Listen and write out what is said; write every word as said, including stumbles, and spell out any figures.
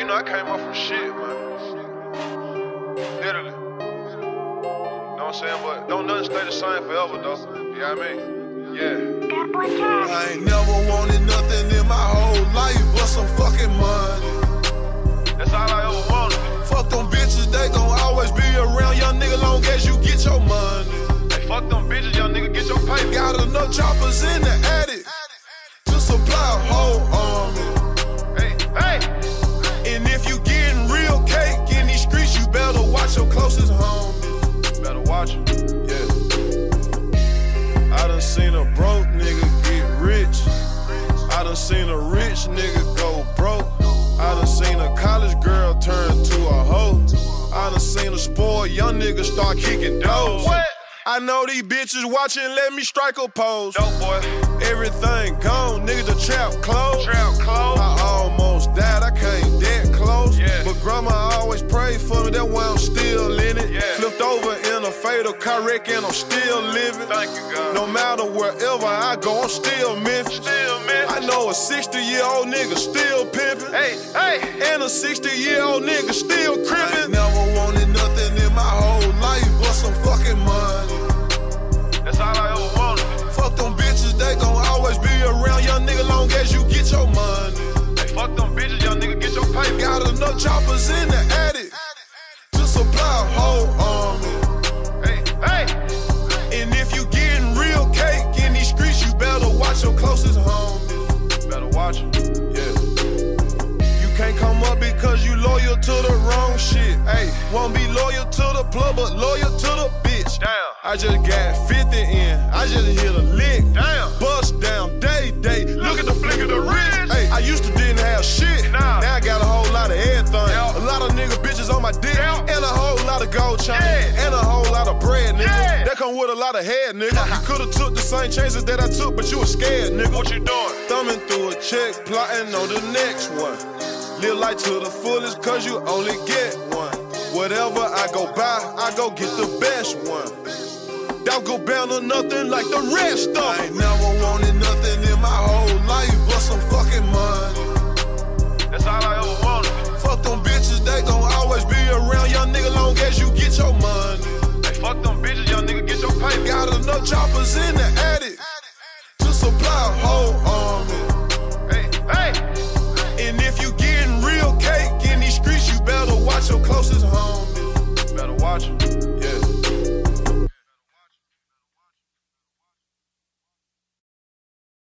you know I came up from shit, man. Literally. Know what I'm saying? But don't nothing stay the same forever, though. You know what I mean? Yeah. I ain't never wanted nothing in my whole life but some fucking money. That's all I ever wanted. Fuck them bitches, they gon' always be around, young nigga, long as you get your money. Hey, fuck them bitches, young nigga, get your paper. Got enough choppers in the attic to supply a whole army. Hey, hey. And if you getting real cake in these streets, you better watch your closest homie. Better watch him. Yeah. I done seen a broke nigga get rich. I done seen a rich nigga go broke. I done seen a college girl turn to a hoe. I done seen a spoiled young nigga start kicking doors. What? I know these bitches watching, let me strike a pose. Dope boy. Everything gone, nigga, the trap closed. Trap closed. I almost died, I came that close. Yeah. But grandma always prayed for me, that's why I'm still in it. Yeah. Flipped over in a fatal car wreck and I'm still living. Thank you, God. No matter wherever I go, I'm still Memphis. Still, man. I know a sixty-year-old nigga still pimping. Hey, hey. And a sixty-year-old nigga still crippin'. I ain't never wanted nothing in my whole life but some fucking money. That's all I ever wanted. Fuck them bitches, they gon' always be around, young nigga, long as you get your money. Hey, fuck them bitches, young nigga, get your paper. Got enough choppers in the attic to supply a whole army. Hey, hey. And if you getting real cake in these streets, you better watch your closest homie. Better watch him. Yeah. You can't come up because you loyal to the wrong shit. Hey, won't be loyal to the plug, but loyal to the bitch. Damn. I just got fifty in, I just hit a lick. Damn. Bust down, day, day. Look at the flick of the wrist. Hey, I used to didn't have shit. Nah. Now I got a whole lot of everything. Yeah. A lot of nigga bitches on my dick. Yeah. And a whole lot of gold chain. Yeah. And a whole lot of bread, nigga. Yeah. That come with a lot of head, nigga. You could've took the same chances that I took, but you was scared, nigga. What you doing? Thumbing through a check, plotting on the next one. Live life to the fullest, cause you only get one. Whatever I go buy, I go get the best one. Don't go bound to nothing like the rest of them. I ain't never wanted nothing in my whole life but some fucking money. That's all I ever wanted. Fuck them bitches, they gon' always be around, young nigga, long as you get your money. Hey, fuck them bitches, young nigga, get your paper. Got enough choppers in